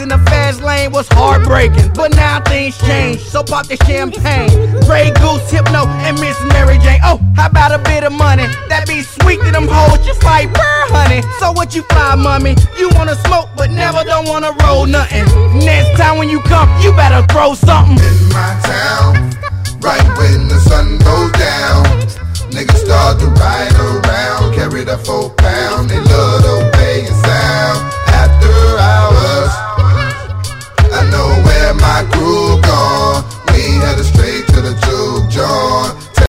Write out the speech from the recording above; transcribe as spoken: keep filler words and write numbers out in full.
in the fast lane was heartbreaking, but now things change, so pop the champagne. Grey Goose, Hypno, and Miss Mary Jane. Oh, how about a bit of money? That be sweet to them hoes, just like burr, honey. So what you fly, mommy? You wanna smoke, but never don't wanna roll nothing. Next time when you come, you better throw something. In my town, right when the sun goes down, niggas start to ride around, carry the folk